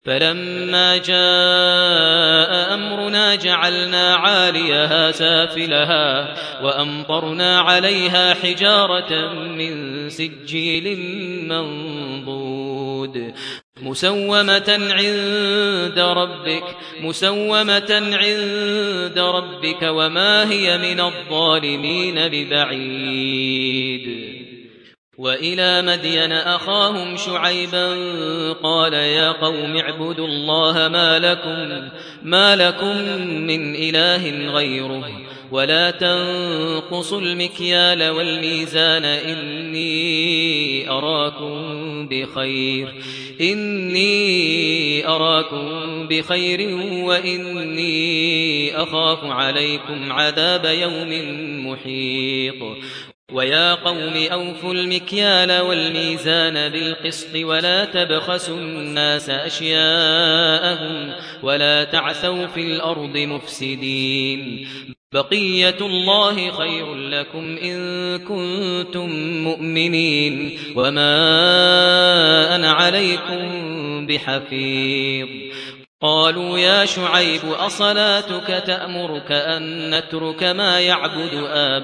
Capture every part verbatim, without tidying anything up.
فلما جاء أمرنا جعلنا عاليها سافلها وأمطرنا عليها حجارة من سجيل منضود مسومة عند ربك مسومة عند ربك وما هي من الظالمين ببعيد. وإلى مدين أخاهم شعيبا قال يا قوم اعبدوا الله ما لكم, ما لكم من إله غيره ولا تنقصوا المكيال والميزان إني أراكم بخير إني أراكم بخير وإني أخاف عليكم عذاب يوم محيط. ويا قوم أوفوا المكيال والميزان بالقسط ولا تبخسوا الناس أشياءهم ولا تعثوا في الأرض مفسدين بقية الله خير لكم إن كنتم مؤمنين وما أنا عليكم بحفيظ. قالوا يا شعيب أصلاتك تأمرك أن نترك ما يعبد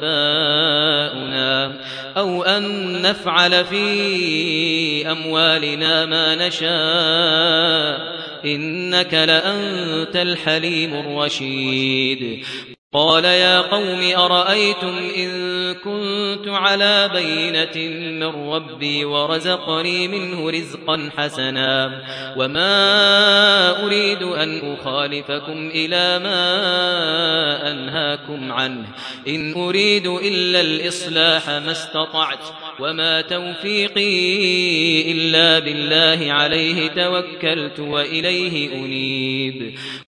آباؤنا أو أن نفعل في أموالنا ما نشاء إنك لأنت الحليم الرشيد. قال يا قوم أرأيتم إن كنت على بينة من ربي ورزقني منه رزقا حسنا وما أريد أن أخالفكم إلى ما أنهاكم عنه إن أريد إلا الإصلاح ما استطعت وما توفيقي إلا بالله عليه توكلت وإليه أنيب.